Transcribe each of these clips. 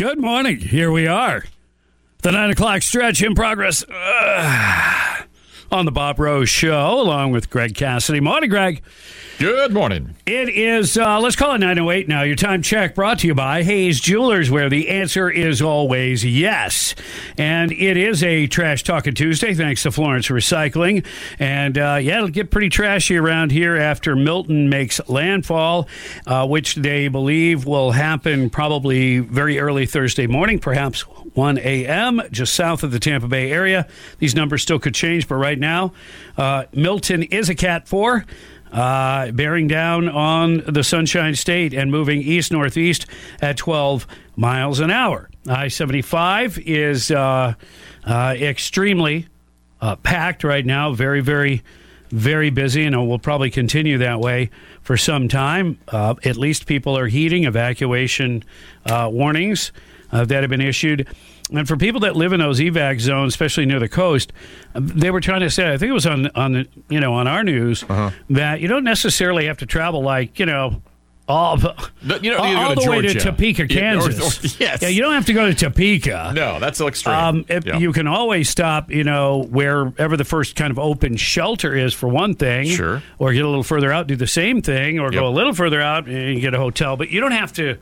Good morning. Here we are. The 9 o'clock stretch in progress on the Bob Rose Show, along with Greg Cassidy. Morning, Greg. Good morning. It is, let's call it 9:08 now. Your time check brought to you by Hayes Jewelers, where the answer is always yes. And it is a Trash Talking Tuesday, thanks to Florence Recycling. And, it'll get pretty trashy around here after Milton makes landfall, which they believe will happen probably very early Thursday morning, perhaps 1 a.m., just south of the Tampa Bay area. These numbers still could change, but right now, Milton is a Cat 4. Bearing down on the Sunshine State and moving east-northeast at 12 miles an hour. I-75 is extremely packed right now, very, very, very busy, and it will probably continue that way for some time. At least people are heeding evacuation warnings that have been issued. And for people that live in those evac zones, especially near the coast, they were trying to say, I think it was on our news, that you don't necessarily have to travel all the way to Topeka, Kansas. Yes. Yeah, you don't have to go to Topeka. No, that's extreme. You can always stop, wherever the first kind of open shelter is for one thing. Sure. Or get a little further out, do the same thing, or go a little further out and get a hotel. But you don't have to.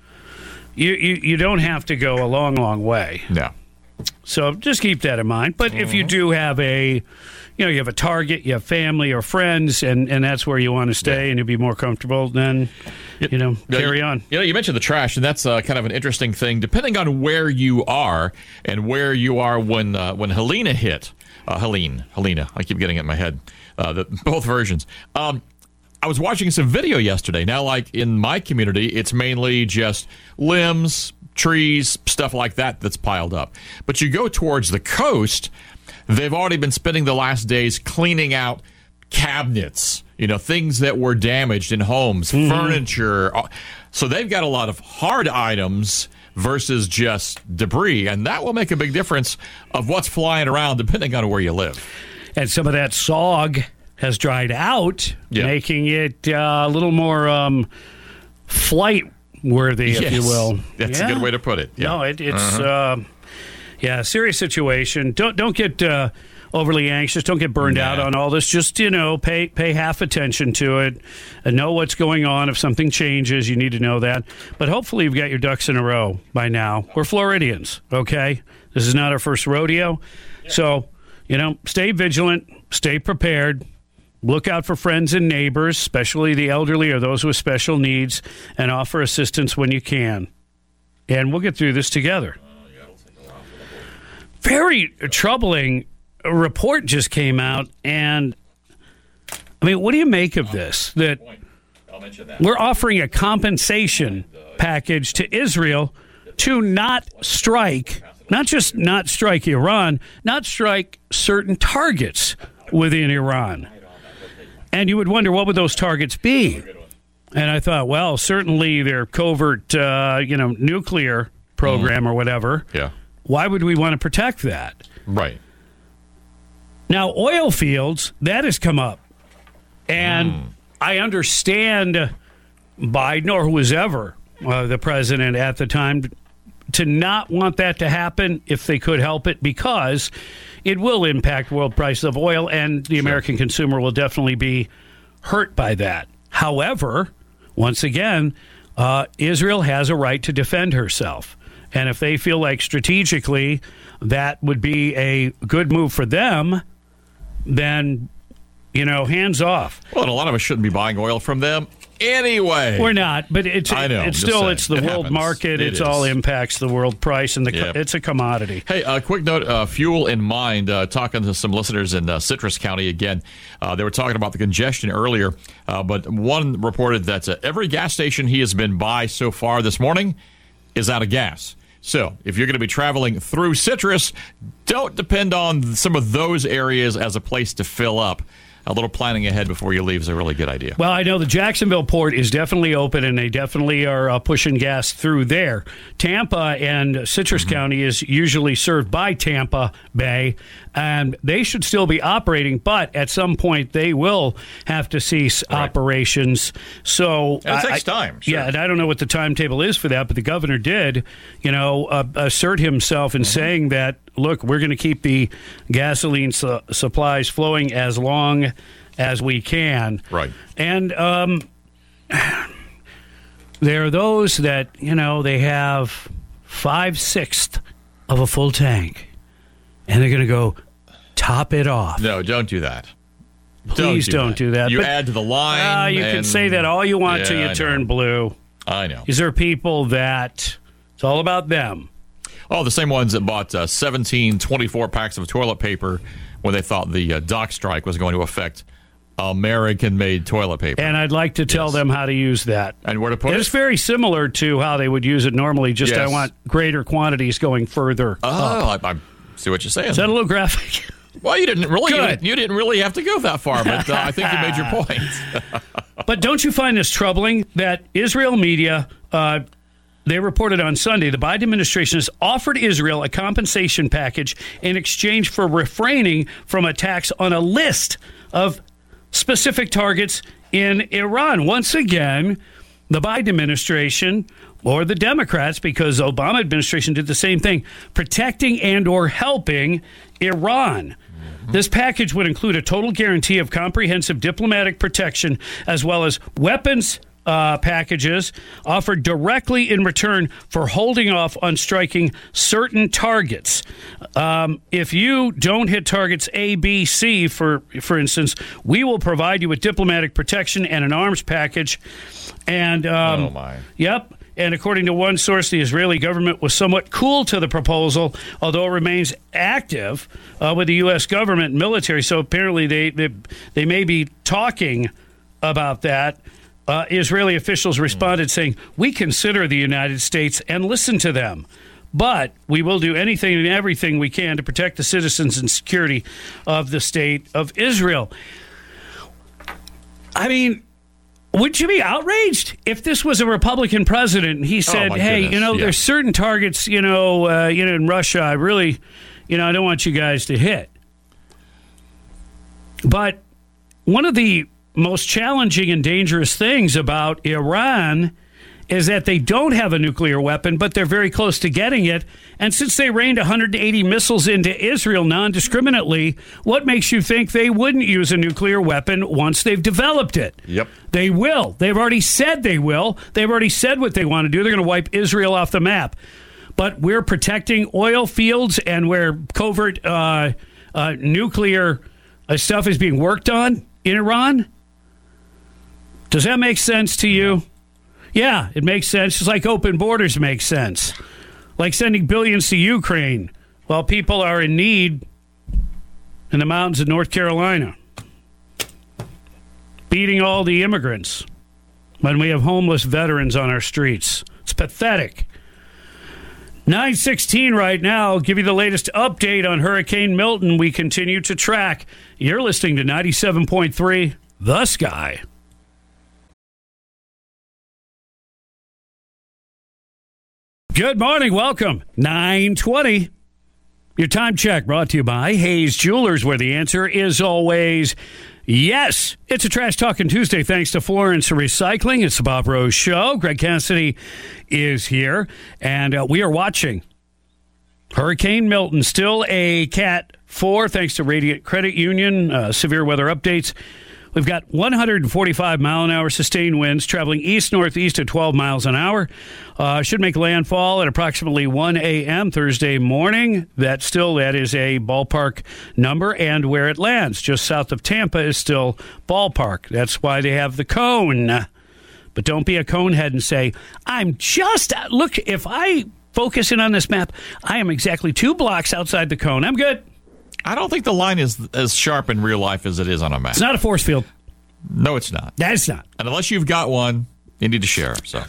You don't have to go a long, long way. No. So just keep that in mind. But if you do have you have a target, you have family or friends, and that's where you want to stay and you'll be more comfortable, then, carry on. You mentioned the trash, and that's kind of an interesting thing. Depending on where you are and where you are when Helena hit. Helena. I keep getting it in my head. Both versions. I was watching some video yesterday. Now, like in my community, it's mainly just limbs, trees, stuff like that that's piled up. But you go towards the coast, they've already been spending the last days cleaning out cabinets, things that were damaged in homes, furniture. So they've got a lot of hard items versus just debris, and that will make a big difference of what's flying around depending on where you live. And some of that SOG has dried out, making it a little more flight-worthy, if you will. That's a good way to put it. Yeah. No, it's serious situation. Don't get overly anxious. Don't get burned out on all this. Just, pay half attention to it and know what's going on. If something changes, you need to know that. But hopefully you've got your ducks in a row by now. We're Floridians, okay? This is not our first rodeo. Yeah. So, stay vigilant, stay prepared. Look out for friends and neighbors, especially the elderly or those with special needs, and offer assistance when you can. And we'll get through this together. Very troubling report just came out, and what do you make of this? That we're offering a compensation package to Israel to not just not strike Iran, not strike certain targets within Iran. And you would wonder, what would those targets be? And I thought, well, certainly their covert, nuclear program or whatever. Yeah. Why would we want to protect that? Right. Now, oil fields, that has come up. And I understand Biden, or who was ever the president at the time, to not want that to happen if they could help it, because it will impact world prices of oil, and the American consumer will definitely be hurt by that. However, once again, Israel has a right to defend herself. And if they feel like strategically that would be a good move for them, then, hands off. Well, and a lot of us shouldn't be buying oil from them anyway. We're not, but it's the world market. It all impacts the world price, and it's a commodity. Hey, a quick note, fuel in mind, talking to some listeners in Citrus County again. They were talking about the congestion earlier, but one reported that every gas station he has been by so far this morning is out of gas. So if you're going to be traveling through Citrus, don't depend on some of those areas as a place to fill up. a little planning ahead before you leave is a really good idea. Well, I know the Jacksonville port is definitely open, and they definitely are pushing gas through there. Tampa and Citrus County is usually served by Tampa Bay, and they should still be operating, but at some point they will have to cease operations. So it takes time. Sure. Yeah, and I don't know what the timetable is for that, but the governor did, assert himself in saying that, look, we're going to keep the gasoline supplies flowing as long as we can. Right. And there are those that, they have 5/6 of a full tank, and they're going to go top it off. No, don't do that. Please don't do that. You add to the line. You can say that all you want till you turn blue. I know. These are people that it's all about them. Oh, the same ones that bought 17 24 packs of toilet paper when they thought the dock strike was going to affect American-made toilet paper. And I'd like to tell them how to use that. And where to put it? It's very similar to how they would use it normally, just I want greater quantities going further up. I see what you're saying. Is that a little graphic? Well, you didn't really have to go that far, but I think you made your point. But don't you find this troubling that Israel media, they reported on Sunday, the Biden administration has offered Israel a compensation package in exchange for refraining from attacks on a list of specific targets in Iran. Once again, the Biden administration, or the Democrats, because the Obama administration did the same thing, protecting and or helping Iran. This package would include a total guarantee of comprehensive diplomatic protection, as well as weapons packages offered directly in return for holding off on striking certain targets. If you don't hit targets A, B, C, for instance, we will provide you with diplomatic protection and an arms package. And oh my! Yep. And according to one source, the Israeli government was somewhat cool to the proposal, although it remains active with the U.S. government and military. So apparently they may be talking about that. Israeli officials responded saying, we consider the United States and listen to them, but we will do anything and everything we can to protect the citizens and security of the state of Israel. I mean, would you be outraged if this was a Republican president and he said, hey, there's certain targets, in Russia, I really, I don't want you guys to hit. But one of the most challenging and dangerous things about Iran is that they don't have a nuclear weapon, but they're very close to getting it. And since they rained 180 missiles into Israel non-discriminately, what makes you think they wouldn't use a nuclear weapon once they've developed it? Yep. They will. They've already said they will. They've already said what they want to do. They're going to wipe Israel off the map. But we're protecting oil fields, and where covert nuclear stuff is being worked on in Iran. Does that make sense to you? Yeah, it makes sense. Just like open borders make sense. Like sending billions to Ukraine while people are in need in the mountains of North Carolina. Beating all the immigrants when we have homeless veterans on our streets. It's pathetic. 9:16 right now. I'll give you the latest update on Hurricane Milton. We continue to track. You're listening to 97.3 The Sky. Good morning. Welcome. 9:20. Your time check brought to you by Hayes Jewelers, where the answer is always yes. It's a Trash Talking Tuesday thanks to Florence Recycling. It's the Bob Rose Show. Greg Cassidy is here, and we are watching Hurricane Milton. Still a Cat 4 thanks to Radiant Credit Union. Severe weather updates. We've got 145-mile-an-hour sustained winds traveling east-northeast at 12 miles an hour. Should make landfall at approximately 1 a.m. Thursday morning. That is a ballpark number, and where it lands, just south of Tampa, is still ballpark. That's why they have the cone. But don't be a conehead and say, look, if I focus in on this map, I am exactly 2 blocks outside the cone. I'm good. I don't think the line is as sharp in real life as it is on a map. It's not a force field. No, it's not. That's not. And unless you've got one, you need to share. So,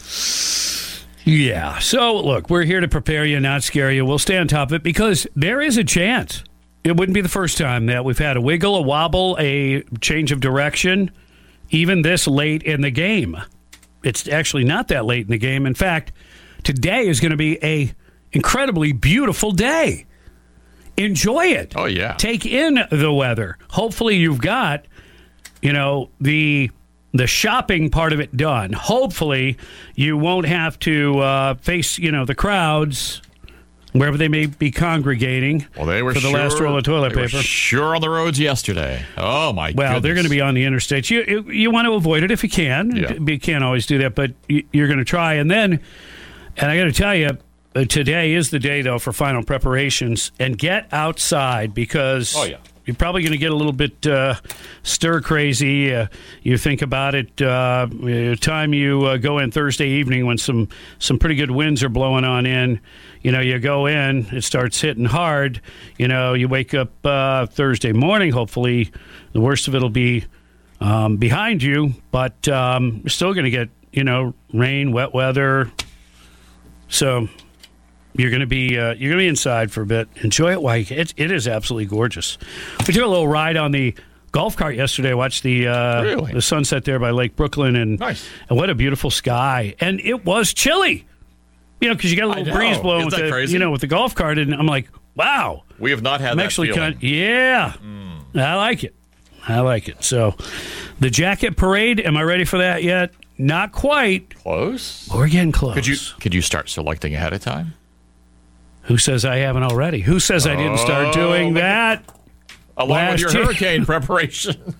yeah. So, look, we're here to prepare you, not scare you. We'll stay on top of it because there is a chance it wouldn't be the first time that we've had a wiggle, a wobble, a change of direction, even this late in the game. It's actually not that late in the game. In fact, today is going to be a incredibly beautiful day. Enjoy it. Oh, yeah. Take in the weather. Hopefully you've got, the shopping part of it done. Hopefully you won't have to face, the crowds wherever they may be congregating for the last roll of toilet paper. Were sure on the roads yesterday. Oh, my goodness. Well, they're going to be on the interstates. You want to avoid it if you can. Yeah. You can't always do that, but you're going to try. And I got to tell you, today is the day, though, for final preparations. And get outside because you're probably going to get a little bit stir-crazy. You think about it, the time you go in Thursday evening when some pretty good winds are blowing on in, you go in, it starts hitting hard. You wake up Thursday morning, hopefully the worst of it will be behind you, but you're still going to get, rain, wet weather. So you're going to be inside for a bit. Enjoy it while it is absolutely gorgeous. We took a little ride on the golf cart yesterday. I watched the sunset there by Lake Brooklyn, and nice. And what a beautiful sky. And it was chilly, because you got a little breeze blowing with the golf cart, and I'm like, wow. We have not had that feeling. I like it. So the jacket parade, am I ready for that yet? Not quite. Close? We're getting close. Could you start selecting ahead of time? Who says I haven't already? Who says I didn't start doing that? Along with your hurricane preparation.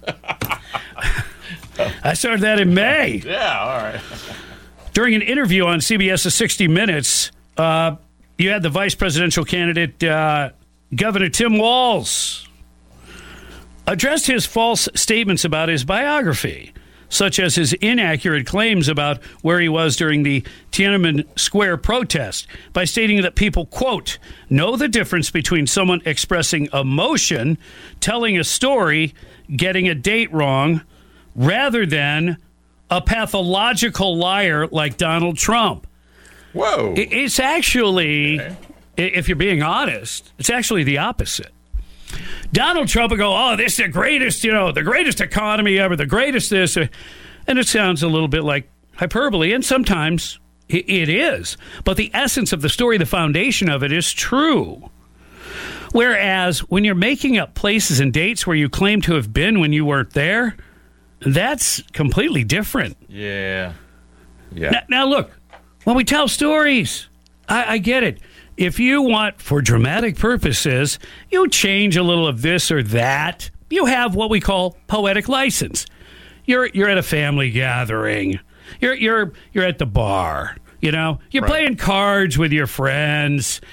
I started that in May. Yeah, all right. During an interview on CBS's 60 Minutes, you had the vice presidential candidate, Governor Tim Walz, addressed his false statements about his biography, such as his inaccurate claims about where he was during the Tiananmen Square protest, by stating that people, quote, know the difference between someone expressing emotion, telling a story, getting a date wrong, rather than a pathological liar like Donald Trump. Whoa. It's actually, if you're being honest, it's actually the opposite. Donald Trump will go, oh, this is the greatest, the greatest economy ever, the greatest this. And it sounds a little bit like hyperbole, and sometimes it is. But the essence of the story, the foundation of it is true. Whereas when you're making up places and dates where you claim to have been when you weren't there, that's completely different. Yeah. Now look, when we tell stories, I get it. If you want, for dramatic purposes, you change a little of this or that. You have what we call poetic license. You're at a family gathering. You're at the bar. You're playing cards with your friends.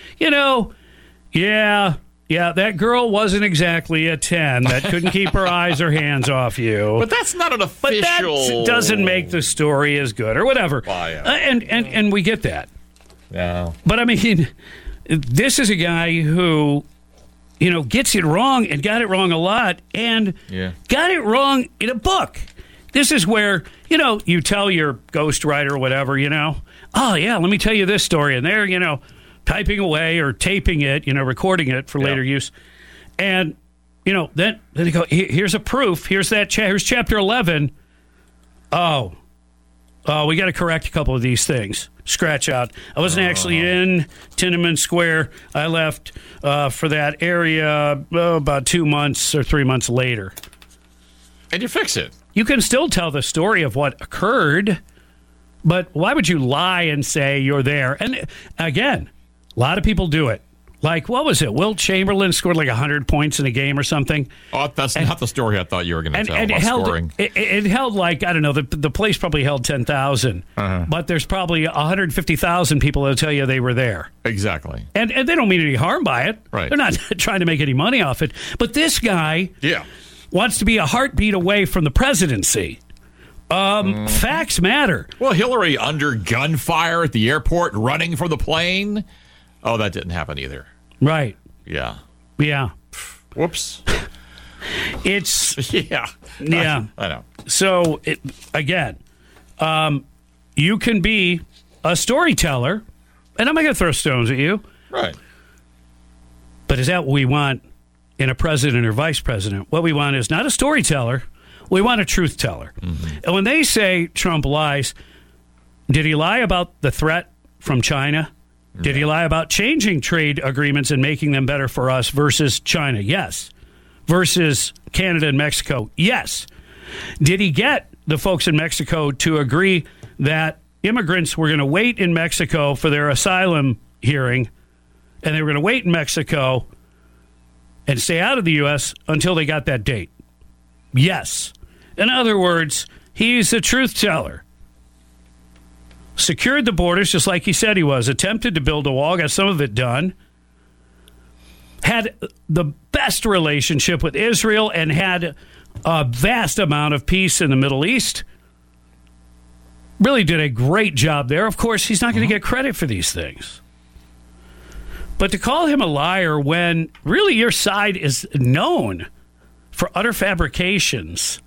That girl wasn't exactly a 10 that couldn't keep her eyes or hands off you. But that's not an official. But that doesn't make the story as good or whatever. And we get that. Yeah. But I mean, this is a guy who, gets it wrong and got it wrong a lot and got it wrong in a book. This is where, you tell your ghostwriter or whatever, oh, yeah, let me tell you this story. And they're, typing away or taping it, recording it for later use. And, then they go, here's a proof. Here's here's chapter 11. Oh, we got to correct a couple of these things. Scratch out. I wasn't actually in Tiananmen Square. I left for that area about 2 months or 3 months later. And you fix it. You can still tell the story of what occurred, but why would you lie and say you're there? And again, a lot of people do it. Like, what was it? Wilt Chamberlain scored like 100 points in a game or something. Oh, that's not the story I thought you were going to tell about scoring. It held like, I don't know, the place probably held 10,000. But there's probably 150,000 people that tell you they were there. Exactly. And they don't mean any harm by it. Right. They're not trying to make any money off it. But this guy wants to be a heartbeat away from the presidency. Facts matter. Well, Hillary under gunfire at the airport running from the plane. Oh, that didn't happen either. Right. Yeah. Whoops. It's... Yeah. I know. So, again, you can be a storyteller, and I'm not going to throw stones at you. Right. But is that what we want in a president or vice president. What we want is not a storyteller. We want a truth teller. Mm-hmm. And when they say Trump lies, did he lie about the threat from China? Did he lie about changing trade agreements and making them better for us versus China? Yes. Versus Canada and Mexico? Yes. Did he get the folks in Mexico to agree that immigrants were going to wait in Mexico for their asylum hearing, and they were going to wait in Mexico and stay out of the U.S. until they got that date? Yes. In other words, he's a truth teller. Secured the borders just like he said he was. Attempted to build a wall, got some of it done. Had the best relationship with Israel and had a vast amount of peace in the Middle East. Really did a great job there. Of course, he's not going to get credit for these things. But to call him a liar when really your side is known for utter fabrications.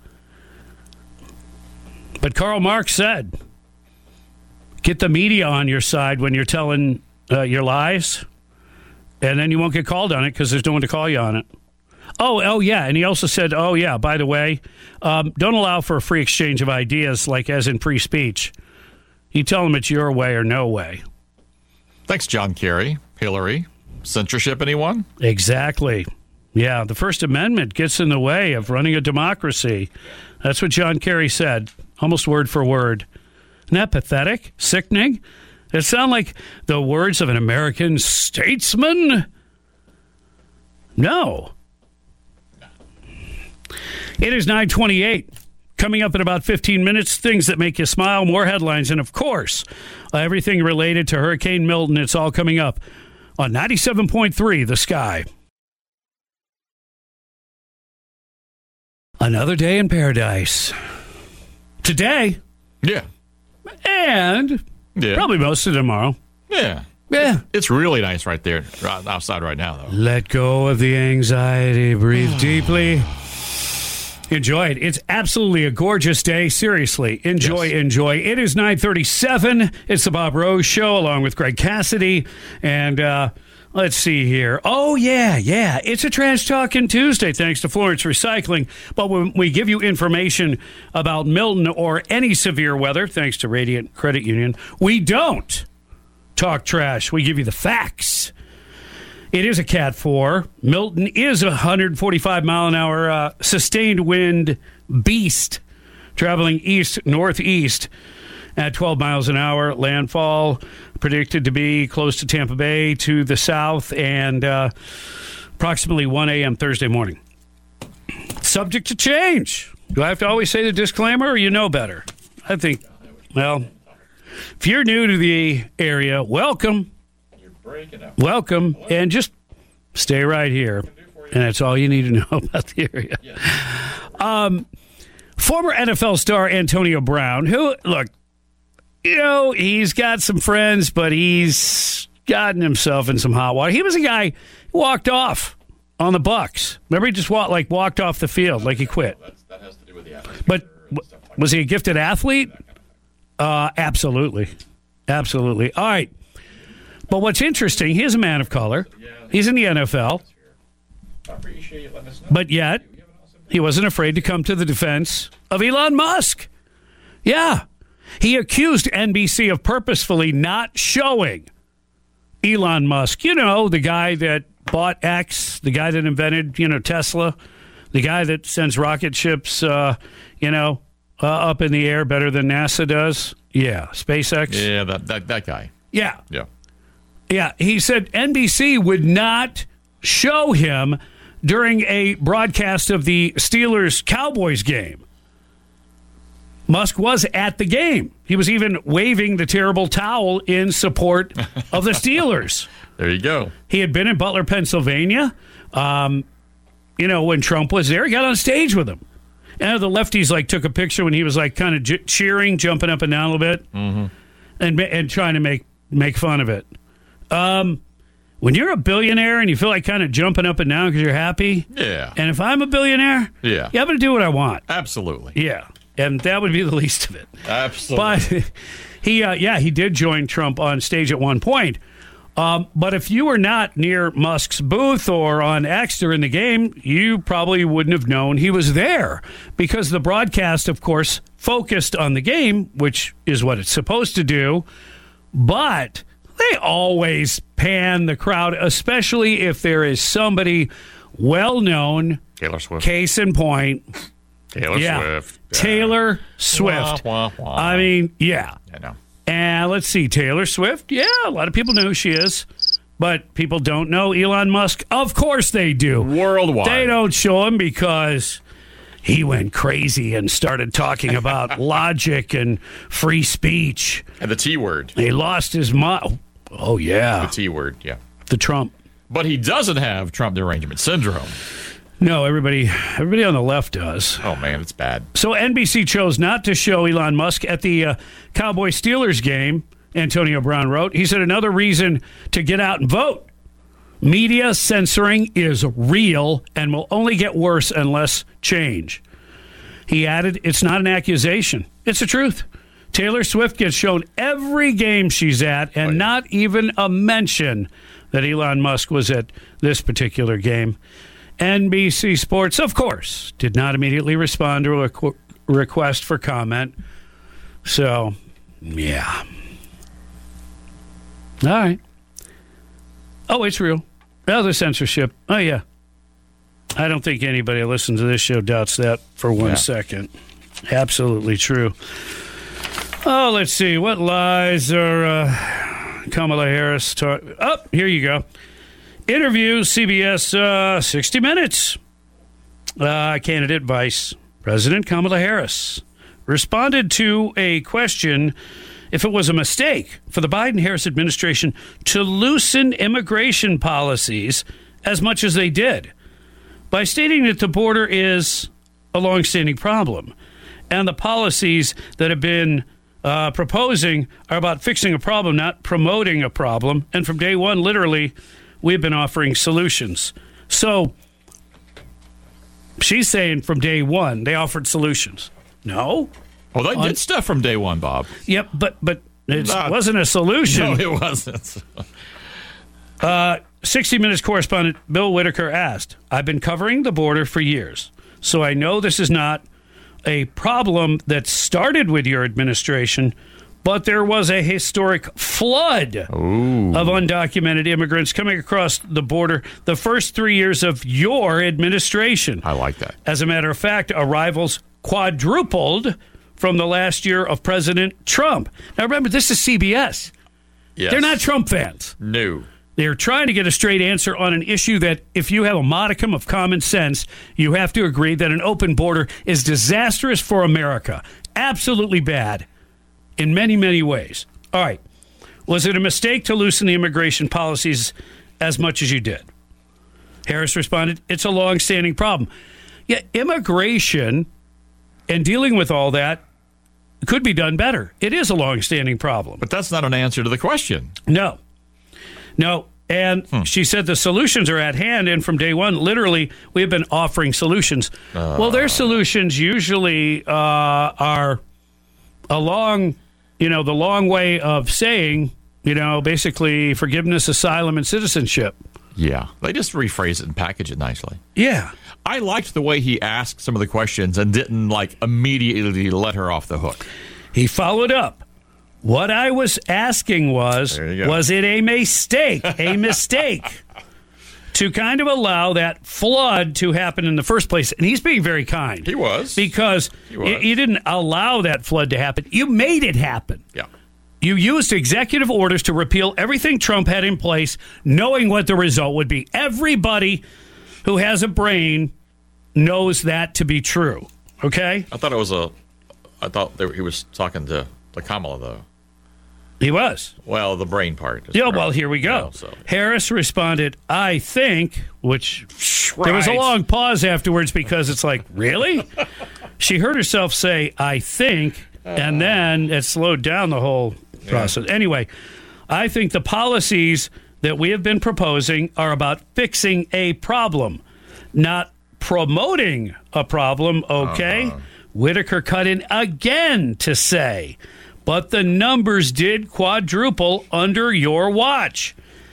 But Karl Marx said, get the media on your side when you're telling your lies, and then you won't get called on it because there's no one to call you on it. Oh, yeah. And he also said, oh, yeah, by the way, don't allow for a free exchange of ideas like as in free speech. You tell them it's your way or no way. Thanks, John Kerry. Hillary. Censorship, anyone? Exactly. Yeah, the First Amendment gets in the way of running a democracy. That's what John Kerry said, almost word for word. Isn't that pathetic? Sickening? It sound like the words of an American statesman? No. It is 9:28. Coming up in about 15 minutes, things that make you smile, more headlines, and of course, everything related to Hurricane Milton. It's all coming up on 97.3 The Sky. Another day in paradise. Today. Yeah. And probably most of tomorrow. Yeah. Yeah. It's really nice right there, outside right now, though. Let go of the anxiety. Breathe deeply. Enjoy it. It's absolutely a gorgeous day. Seriously. Enjoy. It is 9:37. It's the Bob Rose Show along with Greg Cassidy. And let's see here. Oh, yeah. It's a Trash Talking Tuesday thanks to Florence Recycling. But when we give you information about Milton or any severe weather, thanks to Radiant Credit Union, we don't talk trash. We give you the facts. It is a Cat 4. Milton is a 145-mile-an-hour sustained wind beast traveling east-northeast at 12 miles an hour. Landfall predicted to be close to Tampa Bay to the south and approximately 1 a.m. Thursday morning. Subject to change. Do I have to always say the disclaimer or you know better? I think, well, if you're new to the area, welcome. Welcome, and just stay right here. And that's all you need to know about the area. Former NFL star Antonio Brown, who, look, he's got some friends, but he's gotten himself in some hot water. He was a guy who walked off on the Bucs. Remember, he just walked off the field like he quit. That has to do with the atmosphere. But was he a gifted athlete? Absolutely. All right. But what's interesting, he's a man of color. He's in the NFL. But yet, he wasn't afraid to come to the defense of Elon Musk. Yeah. He accused NBC of purposefully not showing Elon Musk. The guy that bought X, the guy that invented, Tesla, the guy that sends rocket ships, up in the air better than NASA does. Yeah, SpaceX. Yeah, that guy. Yeah. Yeah, he said NBC would not show him during a broadcast of the Steelers-Cowboys game. Musk was at the game. He was even waving the terrible towel in support of the Steelers. There you go. He had been in Butler, Pennsylvania. When Trump was there, he got on stage with him. And the lefties took a picture when he was kind of cheering, jumping up and down a little bit, and trying to make fun of it. When you're a billionaire and you feel like kind of jumping up and down because you're happy, yeah. And if I'm a billionaire, yeah, I'm going to do what I want. Absolutely, yeah, and that would be the least of it. Absolutely. But he did join Trump on stage at one point. But if you were not near Musk's booth or on X during the game, you probably wouldn't have known he was there because the broadcast, of course, focused on the game, which is what it's supposed to do. But they always pan the crowd, especially if there is somebody well-known. Taylor Swift. Case in point. Taylor Swift. Taylor Swift. Wah, wah, wah. I mean, yeah. I know. And let's see, Taylor Swift. Yeah, a lot of people know who she is. But people don't know Elon Musk. Of course they do. Worldwide. They don't show him because he went crazy and started talking about logic and free speech. And the T word. He lost his mind. Oh, yeah. The T word, yeah. The Trump. But he doesn't have Trump derangement syndrome. No, everybody on the left does. Oh, man, it's bad. So NBC chose not to show Elon Musk at the Cowboys-Steelers game, Antonio Brown wrote. He said another reason to get out and vote. Media censoring is real and will only get worse unless change. He added, it's not an accusation. It's the truth. Taylor Swift gets shown every game she's at and not even a mention that Elon Musk was at this particular game. NBC Sports, of course, did not immediately respond to a request for comment. So, yeah. All right. Oh, it's real. Oh, the censorship. Oh, yeah. I don't think anybody who listens to this show doubts that for one second. Absolutely true. Oh, let's see. What lies are Kamala Harris talking? Oh, here you go. Interview, CBS 60 Minutes. Candidate Vice President Kamala Harris responded to a question if it was a mistake for the Biden-Harris administration to loosen immigration policies as much as they did by stating that the border is a longstanding problem and the policies that have been proposing are about fixing a problem, not promoting a problem. And from day one, literally, we've been offering solutions. So she's saying from day one, they offered solutions. No. Oh, they did stuff from day one, Bob. Yep, but it wasn't a solution. No, it wasn't. 60 Minutes correspondent Bill Whitaker asked, I've been covering the border for years, so I know this is not a problem that started with your administration, but there was a historic flood of undocumented immigrants coming across the border the first 3 years of your administration. I like that. As a matter of fact, arrivals quadrupled from the last year of President Trump. Now, remember, this is CBS. Yes. They're not Trump fans. No. They're trying to get a straight answer on an issue that, if you have a modicum of common sense, you have to agree that an open border is disastrous for America. Absolutely bad in many, many ways. All right. Was it a mistake to loosen the immigration policies as much as you did? Harris responded, it's a long-standing problem. Yeah, immigration and dealing with all that could be done better. It is a long-standing problem. But that's not an answer to the question. No. And she said the solutions are at hand, and from day one, literally, we have been offering solutions. Well, their solutions usually are along, the long way of saying, basically forgiveness, asylum, and citizenship. Yeah. They just rephrase it and package it nicely. Yeah. I liked the way he asked some of the questions and didn't, immediately let her off the hook. He followed up. What I was asking was it a mistake? A mistake to kind of allow that flood to happen in the first place? And he's being very kind. He was. Because you didn't allow that flood to happen. You made it happen. Yeah. You used executive orders to repeal everything Trump had in place, knowing what the result would be. Everybody who has a brain knows that to be true. Okay? I thought he was talking to Kamala, though. He was. Well, the brain part. Yeah, well, here we go. Harris responded, I think, which there was a long pause afterwards because it's like, really? She heard herself say, I think, and then it slowed down the whole process. Anyway, I think the policies that we have been proposing are about fixing a problem, not promoting a problem, okay? Whitaker cut in again to say, but the numbers did quadruple under your watch.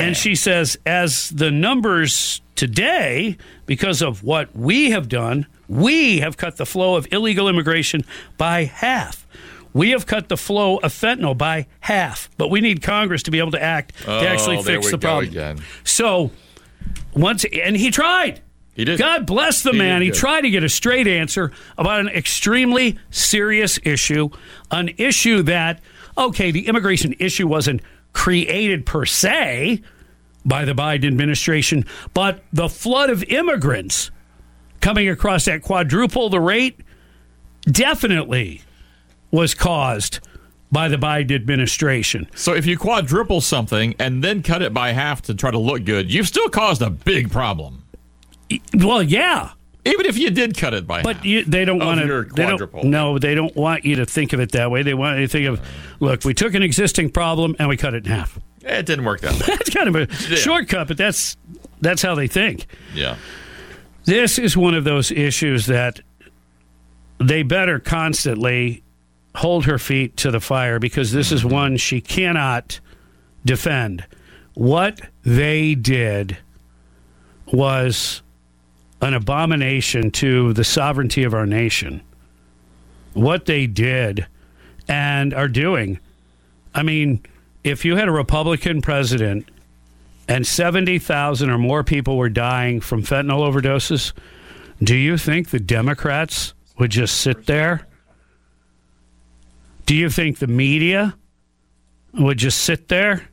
And she says, as the numbers today, because of what we have done, we have cut the flow of illegal immigration by half. We have cut the flow of fentanyl by half. But we need Congress to be able to act to actually fix the problem. Again. So, and he tried. He did. God bless the man. He tried to get a straight answer about an extremely serious issue, an issue that, okay, the immigration issue wasn't created per se by the Biden administration, but the flood of immigrants coming across that quadruple the rate definitely was caused by the Biden administration. So if you quadruple something and then cut it by half to try to look good, you've still caused a big problem. Well, yeah. Even if you did cut it by half. But they don't want to. They don't want you to think of it that way. They want you to think of, look, we took an existing problem and we cut it in half. It didn't work that way. That's kind of a shortcut, but that's how they think. Yeah. This is one of those issues that they better constantly hold her feet to the fire, because this is one she cannot defend. What they did was an abomination to the sovereignty of our nation. What they did and are doing. I mean, if you had a Republican president and 70,000 or more people were dying from fentanyl overdoses, do you think the Democrats would just sit there? Do you think the media would just sit there?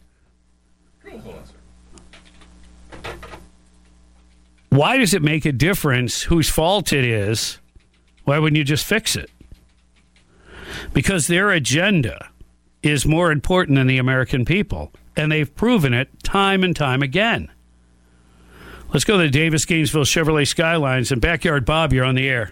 Why does it make a difference whose fault it is? Why wouldn't you just fix it? Because their agenda is more important than the American people, and they've proven it time and time again. Let's go to the Davis Gainesville Chevrolet Skylines, and Backyard Bob, you're on the air.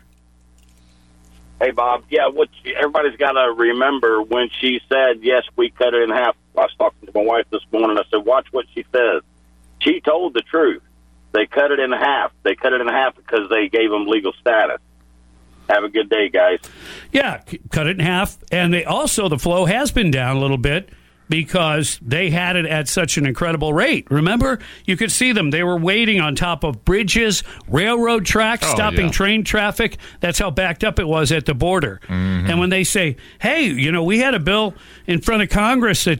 Hey, Bob. Yeah, everybody's got to remember when she said, yes, we cut it in half. I was talking to my wife this morning. I said, watch what she says. She told the truth. They cut it in half. They cut it in half because they gave them legal status. Have a good day, guys. Yeah, cut it in half. And the flow has been down a little bit because they had it at such an incredible rate. Remember, you could see them. They were waiting on top of bridges, railroad tracks, stopping train traffic. That's how backed up it was at the border. Mm-hmm. And when they say, hey, we had a bill in front of Congress that,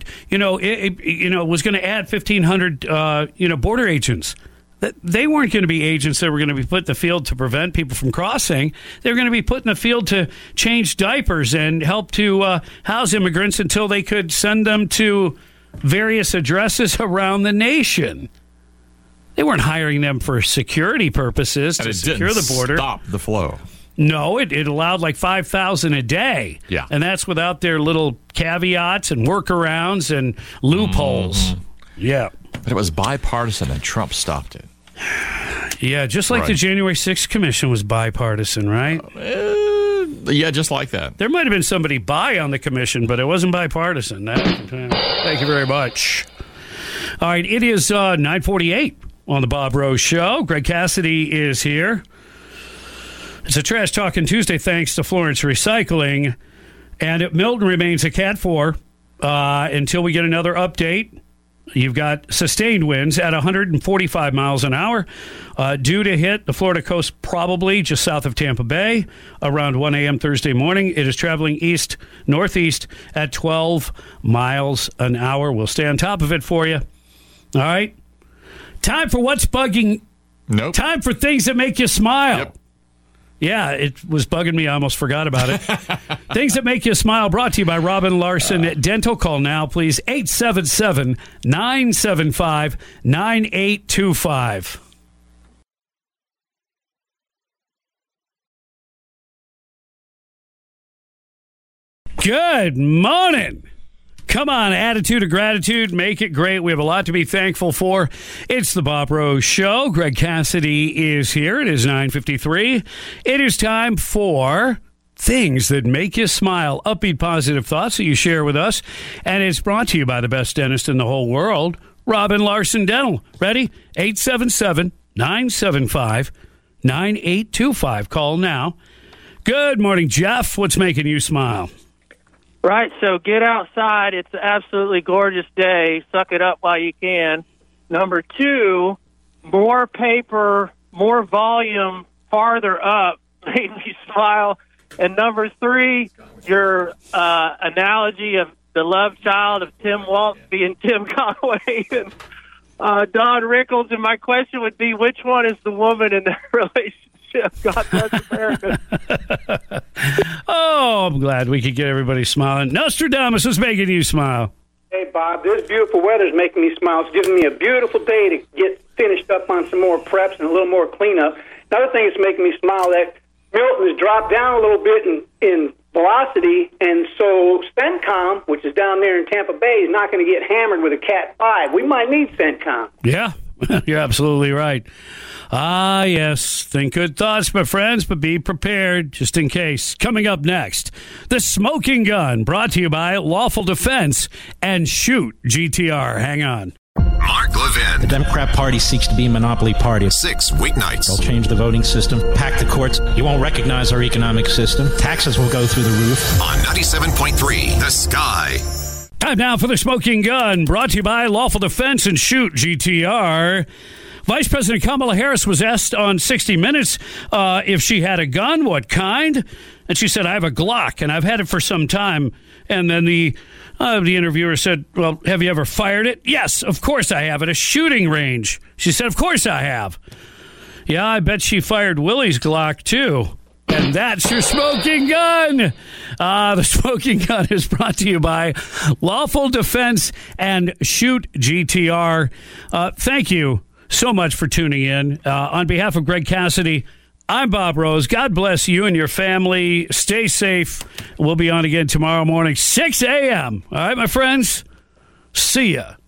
it was going to add 1,500, border agents. They weren't going to be agents that were going to be put in the field to prevent people from crossing. They were going to be put in the field to change diapers and help to house immigrants until they could send them to various addresses around the nation. They weren't hiring them for security purposes to secure the border. Stop the flow. No, it allowed like 5,000 a day. Yeah. And that's without their little caveats and workarounds and loopholes. Mm-hmm. Yeah. But it was bipartisan, and Trump stopped it. Yeah, just like the January 6th Commission was bipartisan, right? Yeah, just like that. There might have been somebody on the commission, but it wasn't bipartisan. Thank you very much. All right, it is 9:48 on the Bob Rose Show. Greg Cassidy is here. It's a Trash Talking Tuesday thanks to Florence Recycling. And Milton remains a Cat 4 until we get another update. You've got sustained winds at 145 miles an hour due to hit the Florida coast probably just south of Tampa Bay around 1 a.m. Thursday morning. It is traveling east-northeast at 12 miles an hour. We'll stay on top of it for you. All right? Time for what's bugging. Nope. Time for things that make you smile. Yep. Yeah, it was bugging me. I almost forgot about it. Things that make you smile, brought to you by Robin Larson Dental. Call now, please, 877-975-9825. Good morning. Come on, attitude of gratitude, make it great. We have a lot to be thankful for. It's the Bob Rose Show. Greg Cassidy is here. It is 9:53. It is time for things that make you smile, upbeat, positive thoughts that you share with us. And it's brought to you by the best dentist in the whole world, Robin Larson Dental. Ready? 877-975-9825. Call now. Good morning, Jeff. What's making you smile? Right, so get outside. It's an absolutely gorgeous day. Suck it up while you can. Number 2, more paper, more volume, farther up made me smile. And number 3, your analogy of the love child of Tim Waltz being Tim Conway and Don Rickles. And my question would be, which one is the woman in that relationship? God bless America. Oh, I'm glad we could get everybody smiling. Nostradamus is making you smile. Hey, Bob, this beautiful weather is making me smile. It's giving me a beautiful day to get finished up on some more preps and a little more cleanup. Another thing that's making me smile, that Milton has dropped down a little bit in velocity, and so CENTCOM, which is down there in Tampa Bay, is not going to get hammered with a Cat 5. We might need CENTCOM. Yeah, you're absolutely right. Ah, yes. Think good thoughts, my friends, but be prepared just in case. Coming up next, The Smoking Gun, brought to you by Lawful Defense and Shoot GTR. Hang on. Mark Levin. The Democrat Party seeks to be a monopoly party. 6 weeknights. They'll change the voting system, pack the courts. You won't recognize our economic system. Taxes will go through the roof. On 97.3, The Sky. Time now for The Smoking Gun, brought to you by Lawful Defense and Shoot GTR. Vice President Kamala Harris was asked on 60 Minutes if she had a gun, what kind, and she said, I have a Glock, and I've had it for some time. And then the interviewer said, well, have you ever fired it? Yes, of course I have, at a shooting range. She said, of course I have. Yeah, I bet she fired Willie's Glock, too. And that's your Smoking Gun. The Smoking Gun is brought to you by Lawful Defense and Shoot GTR. Thank you so much for tuning in. On behalf of Greg Cassidy, I'm Bob Rose. God bless you and your family. Stay safe. We'll be on again tomorrow morning, 6 a.m. All right, my friends? See ya.